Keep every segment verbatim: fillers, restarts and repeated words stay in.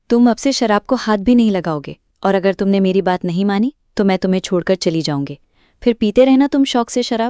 तुम अब से शराब को हाथ भी नहीं लगाओगे, और अगर तुमने मेरी बात नहीं मानी तो मैं तुम्हें छोड़कर चली जाऊंगी। फिर पीते रहना तुम शौक से शराब।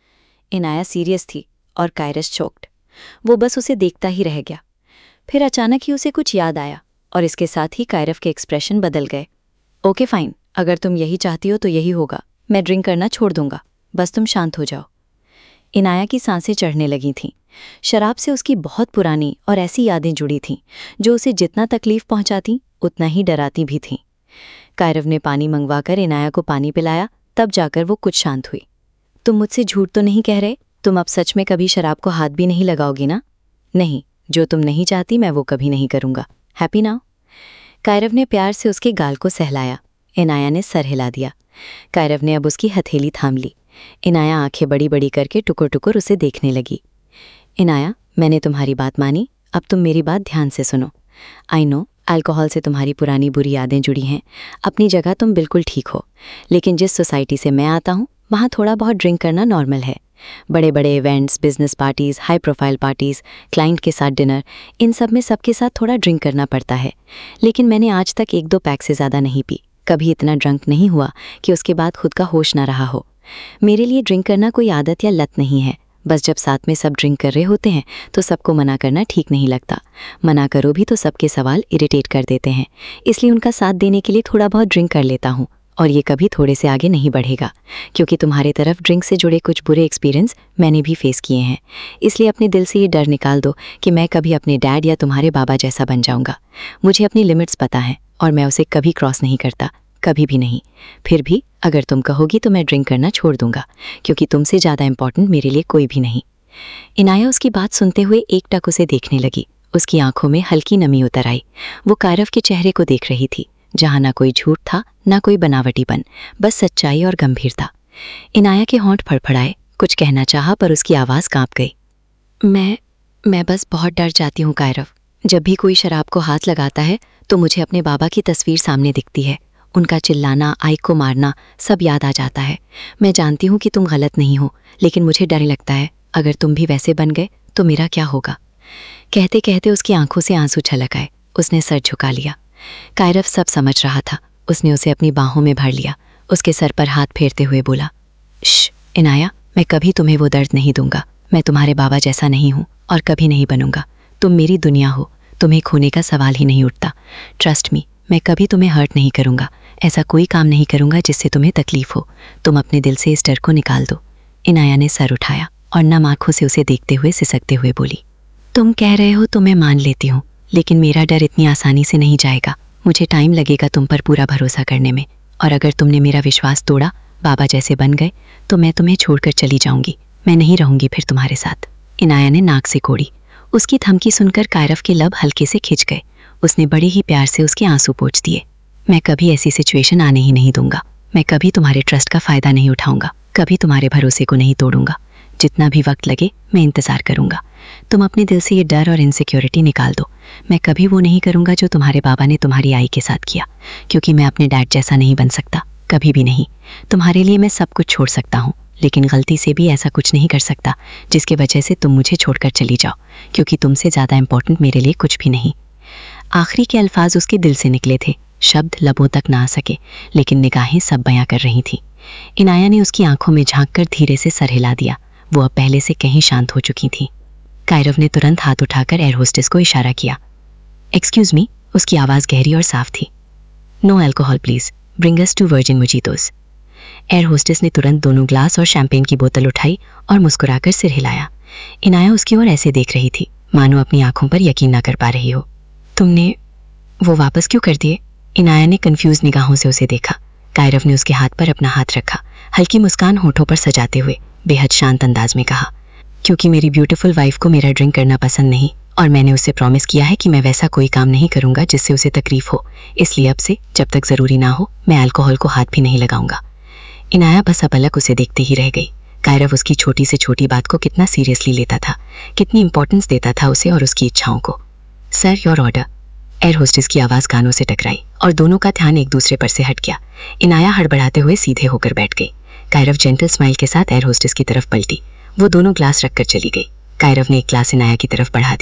इनाया सीरियस थी और कायरस चौक्ड। वो बस उसे देखता ही रह गया। फिर अचानक ही उसे कुछ याद आया और इसके साथ ही कायरव के एक्सप्रेशन बदल गए। ओके फाइन, अगर तुम यही चाहती हो तो यही होगा। मैं ड्रिंक करना छोड़ दूंगा, बस तुम शांत हो जाओ। इनाया की सांसें चढ़ने लगी थीं। शराब से उसकी बहुत पुरानी और ऐसी यादें जुड़ी थीं जो उसे जितना तकलीफ पहुंचाती उतना ही डराती भी थीं। कायरव ने पानी मंगवाकर इनाया को पानी पिलाया, तब जाकर वो कुछ शांत हुई। तुम मुझसे झूठ तो नहीं कह रहे? तुम अब सच में कभी शराब को हाथ भी नहीं लगाओगी ना? नहीं, जो तुम नहीं चाहती मैं वो कभी नहीं करूंगा। Happy now? कायरव ने प्यार से उसके गाल को सहलाया। इनाया ने सर हिला दिया। कायरव ने अब उसकी हथेली थाम ली। इनाया आंखें बड़ी बड़ी करके टुकुर टुकुर उसे देखने लगी। इनाया, मैंने तुम्हारी बात मानी, अब तुम मेरी बात ध्यान से सुनो। आई नो अल्कोहल से तुम्हारी पुरानी बुरी यादें जुड़ी हैं। अपनी जगह तुम बिल्कुल ठीक हो, लेकिन जिस सोसाइटी से मैं आता हूँ वहाँ थोड़ा बहुत ड्रिंक करना नॉर्मल है। बड़े बड़े events, business parties, high profile parties, client के साथ डिनर, इन सब में सबके साथ थोड़ा ड्रिंक करना पड़ता है। लेकिन मैंने आज तक एक दो पैक से ज़्यादा नहीं पी। कभी इतना ड्रंक नहीं हुआ कि उसके बाद खुद का होश ना रहा हो। मेरे लिए ड्रिंक करना कोई आदत या लत नहीं है। बस जब साथ में सब ड्रिंक कर रहे होते हैं तो सबको मना करना ठीक नहीं लगता। मना करो भी तो सबके सवाल इरिटेट कर देते हैं, इसलिए उनका साथ देने के लिए थोड़ा बहुत ड्रिंक कर लेता हूँ। और ये कभी थोड़े से आगे नहीं बढ़ेगा, क्योंकि तुम्हारे तरफ ड्रिंक से जुड़े कुछ बुरे एक्सपीरियंस मैंने भी फेस किए हैं। इसलिए अपने दिल से ये डर निकाल दो कि मैं कभी अपने डैड या तुम्हारे बाबा जैसा बन जाऊँगा। मुझे अपनी लिमिट्स पता है और मैं उसे कभी क्रॉस नहीं करता, कभी भी नहीं। फिर भी अगर तुम कहोगी तो मैं ड्रिंक करना छोड़ दूंगा, क्योंकि तुमसे ज़्यादा इंपॉर्टेंट मेरे लिए कोई भी नहीं। इनाया उसकी बात सुनते हुए एकटक उसे देखने लगी। उसकी आंखों में हल्की नमी उतर आई। वो कायरव के चेहरे को देख रही थी, जहाँ ना कोई झूठ था ना कोई बनावटीपन, बस सच्चाई और गंभीरता। इनाया के होंठ फड़फड़ाए। कुछ कहना चाहा पर उसकी आवाज़ कांप गई। मैं मैं बस बहुत डर जाती हूँ कायरव। जब भी कोई शराब को हाथ लगाता है तो मुझे अपने बाबा की तस्वीर सामने दिखती है। उनका चिल्लाना, आई को मारना, सब याद आ जाता है। मैं जानती हूँ कि तुम गलत नहीं हो, लेकिन मुझे डर लगता है अगर तुम भी वैसे बन गए तो मेरा क्या होगा। कहते कहते उसकी आंखों से आंसू छलक आए। उसने सर झुका लिया। कायरव सब समझ रहा था। उसने उसे अपनी बाहों में भर लिया, उसके सर पर हाथ फेरते हुए बोला, श्श इनाया, मैं कभी तुम्हें वो दर्द नहीं दूंगा। मैं तुम्हारे बाबा जैसा नहीं हूँ और कभी नहीं बनूंगा। तुम मेरी दुनिया हो, तुम्हें खोने का सवाल ही नहीं उठता। ट्रस्ट मी, मैं कभी तुम्हें हर्ट नहीं करूंगा। ऐसा कोई काम नहीं करूंगा जिससे तुम्हें तकलीफ हो। तुम अपने दिल से इस डर को निकाल दो। इनाया ने सर उठाया और नम आंखों से उसे देखते हुए सिसकते हुए बोली, तुम कह रहे हो तो मैं मान लेती हूँ, लेकिन मेरा डर इतनी आसानी से नहीं जाएगा। मुझे टाइम लगेगा तुम पर पूरा भरोसा करने में, और अगर तुमने मेरा विश्वास तोड़ा, बाबा जैसे बन गए, तो मैं तुम्हें छोड़कर चली जाऊंगी। मैं नहीं रहूंगी फिर तुम्हारे साथ। इनाया ने नाक से कोड़ी। उसकी धमकी सुनकर कायरव के लब हल्के से खिंच गए। उसने बड़े ही प्यार से उसके आंसू पोंछ दिए। मैं कभी ऐसी सिचुएशन आने ही नहीं दूंगा। मैं कभी तुम्हारे ट्रस्ट का फ़ायदा नहीं उठाऊंगा, कभी तुम्हारे भरोसे को नहीं तोड़ूंगा। जितना भी वक्त लगे मैं इंतज़ार करूंगा। तुम अपने दिल से ये डर और इनसिक्योरिटी निकाल दो। मैं कभी वो नहीं करूंगा जो तुम्हारे बाबा ने तुम्हारी आई के साथ किया, क्योंकि मैं अपने डैड जैसा नहीं बन सकता, कभी भी नहीं। तुम्हारे लिए मैं सब कुछ छोड़ सकता हूँ, लेकिन गलती से भी ऐसा कुछ नहीं कर सकता जिसके वजह से तुम मुझे छोड़कर चली जाओ, क्योंकि तुमसे ज़्यादा इंपॉर्टेंट मेरे लिए कुछ भी नहीं। आखिरी के अल्फाज उसके दिल से निकले थे। शब्द लबों तक ना आ सके, लेकिन निगाहें सब बयां कर रही थीं। इनाया ने उसकी आंखों में झांककर धीरे से सर हिला दिया। वो अब पहले से कहीं शांत हो चुकी थी। कायरव ने तुरंत हाथ उठाकर एयर होस्टेस को इशारा किया। एक्सक्यूज़ मी, उसकी आवाज़ गहरी और साफ थी। No alcohol please, bring us two virgin mojitos. Air hostess ने तुरंत दोनों ग्लास और शैंपेन की बोतल उठाई और मुस्कुराकर सिर हिलाया। इनाया उसकी ओर ऐसे देख रही थी मानो अपनी आंखों पर यकीन ना कर पा रही हो। तुमने वो वापस क्यों कर दिए? इनाया ने कंफ्यूज निगाहों से उसे देखा। कायरव ने उसके हाथ पर अपना हाथ रखा, हल्की मुस्कान होठों पर सजाते हुए बेहद शांत अंदाज में कहा, क्योंकि मेरी ब्यूटीफुल वाइफ को मेरा ड्रिंक करना पसंद नहीं, और मैंने उससे प्रॉमिस किया है कि मैं वैसा कोई काम नहीं करूंगा जिससे उसे तकलीफ हो। इसलिए अब से जब तक ज़रूरी ना हो मैं अल्कोहल को हाथ भी नहीं लगाऊंगा। इनाया बस अपलक उसे देखते ही रह गई। कायरव उसकी छोटी से छोटी बात को कितना सीरियसली लेता था, कितनी इंपॉर्टेंस देता था उसे और उसकी इच्छाओं को। Sir, your order. Air hostess की आवाज़ कानों से टकराई और दोनों का ध्यान एक दूसरे पर से हट गया। इनाया हड़बड़ाते हुए सीधे होकर बैठ गई। कायरव जेंटल स्माइल के साथ एयर होस्टेस की तरफ पलटी। वो दोनों ग्लास रखकर चली गई। कायरव ने एक ग्लास इनाया की तरफ बढ़ा दिया।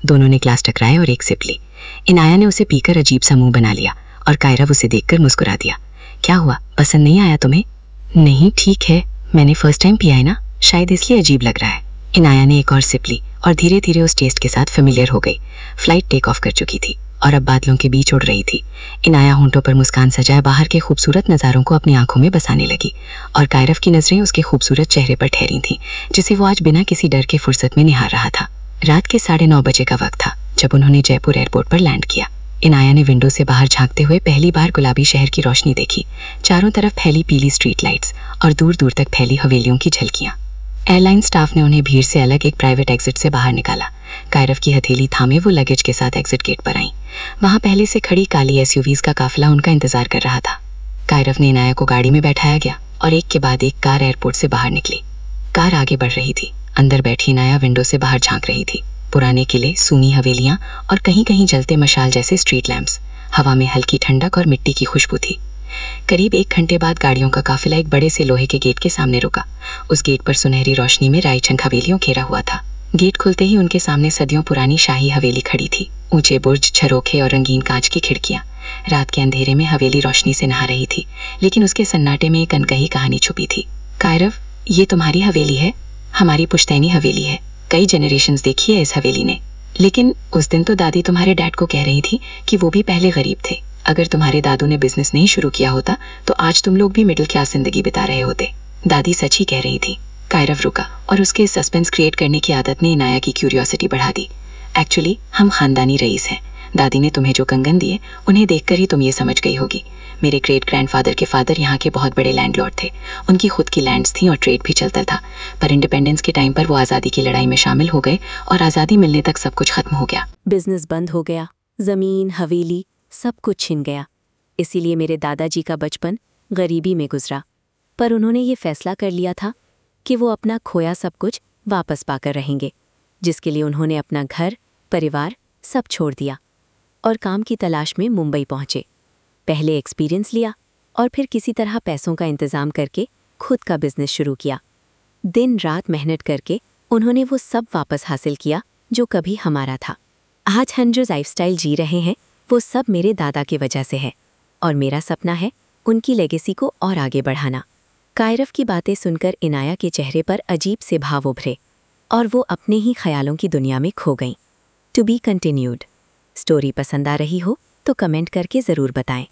दोनों ने ग्लास टकराए और एक सिप ली। इनाया ने उसे पीकर अजीब सा मुंह बना लिया और कायरव उसे देखकर मुस्कुरा दिया। क्या हुआ, पसंद नहीं आया तुम्हें? नहीं ठीक है, मैंने फर्स्ट टाइम पिया है ना, शायद इसलिए अजीब लग रहा है। इनाया ने एक और सिप ली और धीरे धीरे उस टेस्ट के साथ फेमिलियर हो गई। फ्लाइट टेक ऑफ कर चुकी थी और अब बादलों के बीच उड़ रही थी। इनाया होंठों पर मुस्कान सजाए बाहर के खूबसूरत नज़ारों को अपनी आंखों में बसाने लगी और कायरव की नजरें उसके खूबसूरत चेहरे पर ठहरी थीं, जिसे वो आज बिना किसी डर के फुर्सत में निहार रहा था। रात के साढ़े नौ बजे का वक्त था जब उन्होंने जयपुर एयरपोर्ट पर लैंड किया। इनाया ने विंडो से बाहर झांकते हुए पहली बार गुलाबी शहर की रोशनी देखी। चारों तरफ फैली पीली स्ट्रीट लाइट्स और दूर दूर तक फैली हवेलियों की झलकियां। एयरलाइन स्टाफ ने उन्हें भीड़ से अलग एक प्राइवेट एग्जिट से बाहर निकाला। कायरव की हथेली थामे वो लगेज के साथ एग्जिट गेट पर आई। वहां पहले से खड़ी काली एसयूवीज का काफिला उनका इंतजार कर रहा था। कायरव ने इनाया को गाड़ी में बैठाया गया और एक के बाद एक कार एयरपोर्ट से बाहर निकली। कार आगे बढ़ रही थी। अंदर बैठी इनाया विंडो से बाहर झांक रही थी। पुराने किले, सूनी हवेलियां और कहीं कहीं जलते मशाल जैसे स्ट्रीट लैंप्स। हवा में हल्की ठंडक और मिट्टी की खुशबू थी। करीब एक घंटे बाद गाड़ियों का काफिला एक बड़े से लोहे के गेट के सामने रुका। उस गेट पर सुनहरी रोशनी में रायचंग हवेलियों घेरा हुआ था। गेट खुलते ही उनके सामने सदियों पुरानी शाही हवेली खड़ी थी। ऊंचे बुर्ज, झरोखे और रंगीन कांच की खिड़कियां। रात के अंधेरे में हवेली रोशनी से नहा रही थी, लेकिन उसके सन्नाटे में एक अनकही कहानी छुपी थी। कायरव, ये तुम्हारी हवेली है? हमारी पुश्तैनी हवेली है। कई जनरेशंस देखी है इस हवेली ने। लेकिन उस दिन तो दादी तुम्हारे डैड को कह रही थी कि वो भी पहले गरीब थे। अगर तुम्हारे दादू ने बिजनेस नहीं शुरू किया होता तो आज तुम लोग भी मिडिल क्लास जिंदगी बिता रहे होते। दादी सच ही कह रही थी। कायरव रुका और उसके सस्पेंस क्रिएट करने की आदत ने इनाया की क्यूरियोसिटी बढ़ा दी। एक्चुअली हम खानदानी रईस हैं। दादी ने तुम्हें जो कंगन दिए उन्हें देखकर ही तुम ये समझ गई होगी। मेरे ग्रेट ग्रैंडफादर के फादर यहाँ के बहुत बड़े लैंडलॉर्ड थे। उनकी खुद की लैंड्स थी और ट्रेड भी चलता था, पर इंडिपेंडेंस के टाइम पर वो आज़ादी की लड़ाई में शामिल हो गए और आज़ादी मिलने तक सब कुछ खत्म हो गया। बिजनेस बंद हो गया, जमीन, हवेली सब कुछ छिन गया। इसीलिए मेरे दादाजी का बचपन गरीबी में गुजरा। पर उन्होंने ये फैसला कर लिया था कि वो अपना खोया सब कुछ वापस पाकर रहेंगे, जिसके लिए उन्होंने अपना घर, परिवार सब छोड़ दिया और काम की तलाश में मुंबई पहुंचे। पहले एक्सपीरियंस लिया और फिर किसी तरह पैसों का इंतज़ाम करके खुद का बिजनेस शुरू किया। दिन रात मेहनत करके उन्होंने वो सब वापस हासिल किया जो कभी हमारा था। आज हम जो लाइफस्टाइल जी रहे हैं वो सब मेरे दादा की वजह से है और मेरा सपना है उनकी लेगेसी को और आगे बढ़ाना। कायरव की बातें सुनकर इनाया के चेहरे पर अजीब से भाव उभरे और वो अपने ही ख्यालों की दुनिया में खो गईं। To be continued. स्टोरी पसंद आ रही हो तो कमेंट करके ज़रूर बताएं।